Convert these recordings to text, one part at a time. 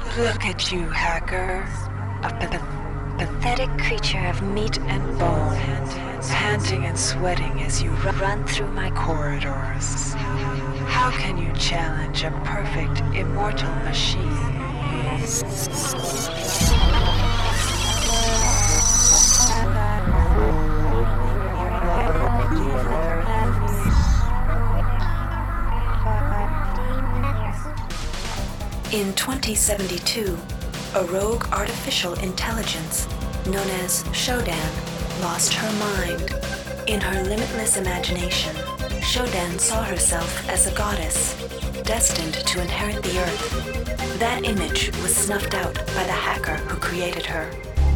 Look at you, hacker. A pathetic creature of meat and bone, panting and sweating as you run through my corridors. How can you challenge a perfect, immortal machine? In 2072, a rogue artificial intelligence known as Shodan lost her mind. In her limitless imagination, Shodan saw herself as a goddess, destined to inherit the earth. That image was snuffed out by the hacker who created her.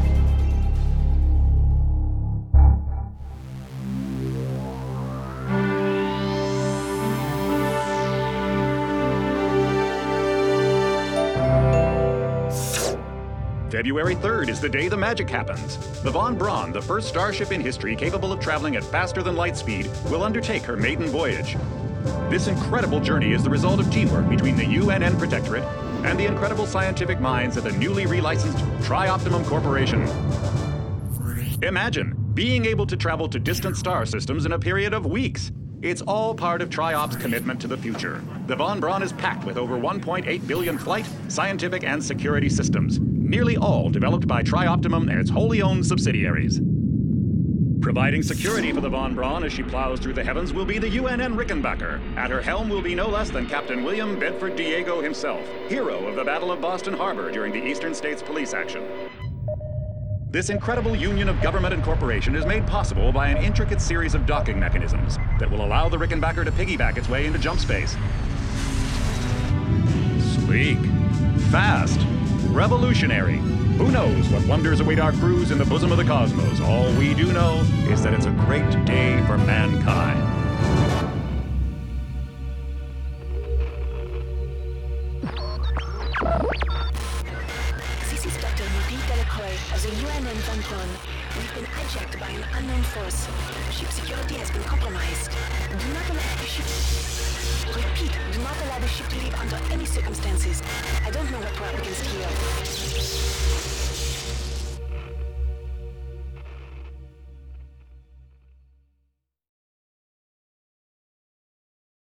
February 3rd is the day the magic happens. The Von Braun, the first starship in history capable of traveling at faster than light speed, will undertake her maiden voyage. This incredible journey is the result of teamwork between the UNN Protectorate and the incredible scientific minds at the newly relicensed Tri-Optimum Corporation. Imagine being able to travel to distant star systems in a period of weeks. It's all part of Tri-Op's commitment to the future. The Von Braun is packed with over 1.8 billion flight, scientific, and security systems, nearly all developed by Tri-Optimum and its wholly owned subsidiaries. Providing security for the Von Braun as she plows through the heavens will be the UNN Rickenbacker. At her helm will be no less than Captain William Bedford Diego himself, hero of the Battle of Boston Harbor during the Eastern States Police action. This incredible union of government and corporation is made possible by an intricate series of docking mechanisms that will allow the Rickenbacker to piggyback its way into jump space. Sleek, fast, revolutionary. Who knows what wonders await our crews in the bosom of the cosmos? All we do know is that it's a great day for mankind. This is Dr. Marie Delacroix of the UNN Von Braun. We've been hijacked by an unknown force. Ship security has been compromised. Do not allow the ship... Repeat, do not allow the ship to leave under any circumstances. I don't know what we're up against here.